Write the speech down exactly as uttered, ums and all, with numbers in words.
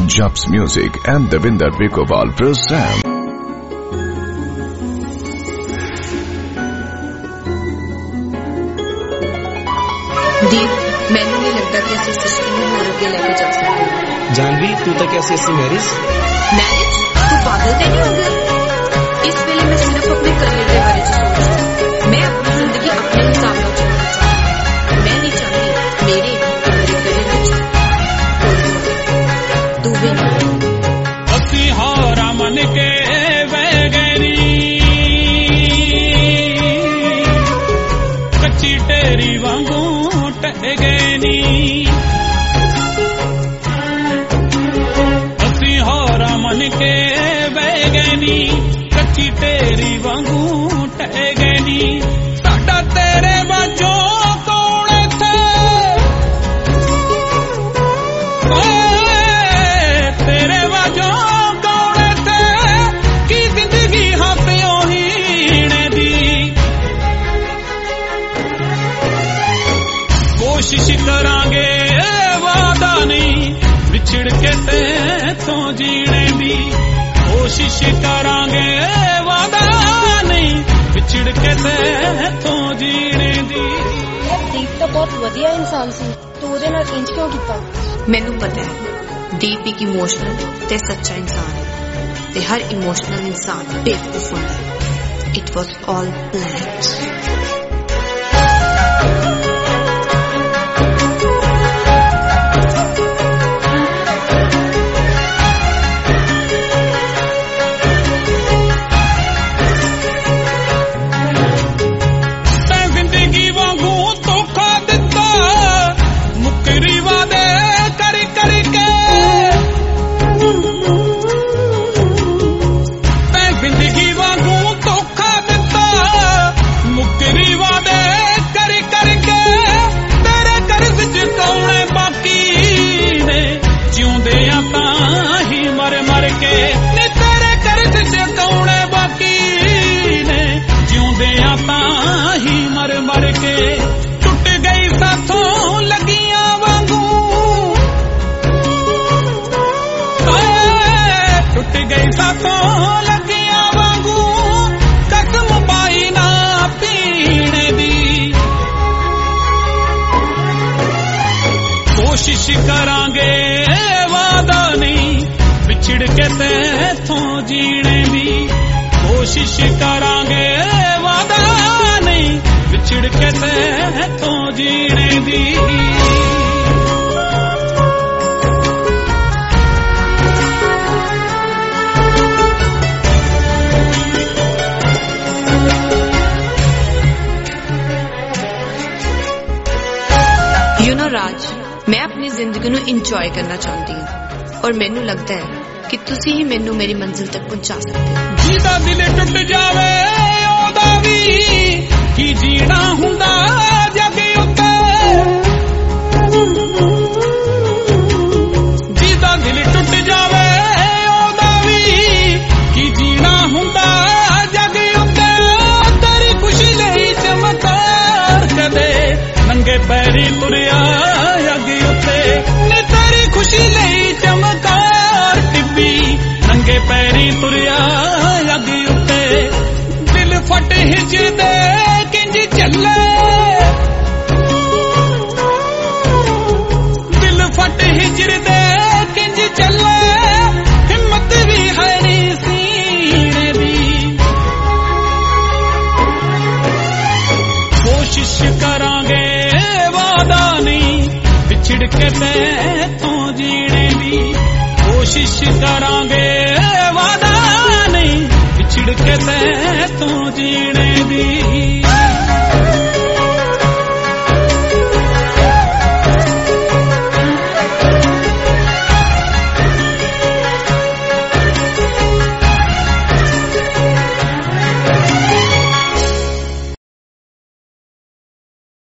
Jobs Music and Devinder Vikowal present. दीप, मैंने नहीं लगता कि इस सिस्टम में और आगे लेके जा सकते। जानवी, तू तो कैसे ऐसी मैरिज मैरिज तू पागल तो नहीं हो गई? इस वेले मैं सिर्फ अपने करियर के बारे में सोच रही हूँ। मैं अपनी जिंदगी अपने हिसाब से चलाना चाहती हूँ। मैं नहीं चाहती मेरे मेरे करियर में तू भी नहीं। असी हारा मन के वैगनी कच्ची टेरी वांगू टहगनी असी हारा मन के वैगनी कच्ची टेरी वांगू टहगनी साडा तेरे बाजों कौन थे तेरे बाजों कौन थे की जिंदगी हाथ ओहीने दी कोशिश करांगे वादा नहीं बिछड़ के तेथों जीने दी कोशिश करांगे वादा नहीं बिछड़ के तेथों जीने दी। दीप तो बहुत वधिया इंसान सी, तू ਉਹਦੇ ਨਾਲ ਇੰਜ ਕਿਉਂ ਕੀਤਾ? ਮੈਨੂੰ ਪਤਾ ਹੈ ਦੀਪ ਇੱਕ ਇਮੋਸ਼ਨਲ ਤੇ ਸੱਚਾ ਇਨਸਾਨ ਹੈ ਤੇ ਹਰ ਇਮੋਸ਼ਨਲ ਇਨਸਾਨ ਬੇਵਕੂਫ ਹੁੰਦਾ ਹੈ। It was all planned. कोशिश करांगे वादा नहीं बिछड़ के तेथों जीने दी कोशिश करांगे वादा नहीं बिछड़ के तेथों जीने दी। यू नो राज, मैं अपनी जिंदगी ਨੂੰ ਇੰਜੋਏ ਕਰਨਾ ਚਾਹੁੰਦੀ ਹਾਂ ਔਰ ਮੈਨੂੰ ਲੱਗਦਾ ਹੈ ਕਿ ਤੁਸੀਂ ਹੀ ਮੈਨੂੰ ਮੇਰੀ ਮੰਜ਼ਿਲ ਤੱਕ ਪਹੁੰਚਾ ਸਕਦੇ ਹੋ। ਜਿਹਦਾ ਦਿਲ ਟੁੱਟ ਜਾਵੇ ਉਹਦਾ ਵੀ ਕੀ ਜੀਣਾ ਹੁੰਦਾ ਜੱਗ ਉੱਤੇ ਜਿਹਦਾ ਦਿਲ ਟੁੱਟ ਜਾਵੇ ਉਹਦਾ ਵੀ ਕੀ ਜੀਣਾ ਹੁੰਦਾ ਜੱਗ ਉੱਤੇ ਤੇਰੀ ਖੁਸ਼ੀ ਲਈ ਚਮਕਾਰ ਕਦੇ ਨੰਗੇ ਪੈਰੀ ਤੁਰਿਆ ਅੱਗੇ ਉੱਤੇ ਨੀ ਤੇਰੀ ਖੁਸ਼ੀ ਲਈ ਚਮਕਾਰ ਟਿੱਬੀ ਨੰਗੇ ਪੈਰੀ ਤੁਰਿਆ ਅੱਗੇ ਉੱਤੇ ਦਿਲ ਫਟ ਹਿਜਦੇ ਕਿੰਜ ਚੱਲੇ ਦਿਲ ਫਟ ਹਿਜਦੇ ਕਿੰਜ ਚੱਲੇ ਹਿੰਮਤ ਵੀ ਹੈ ਨੀ ਸੀਨੇ ਦੀ ਕੋਸ਼ਿਸ਼ ਕਰਾਂਗੇ वादा नहीं बिछड़ के तेथों जीने दी कोशिश करांगे वादा नहीं बिछड़ के तेथों जीने दी।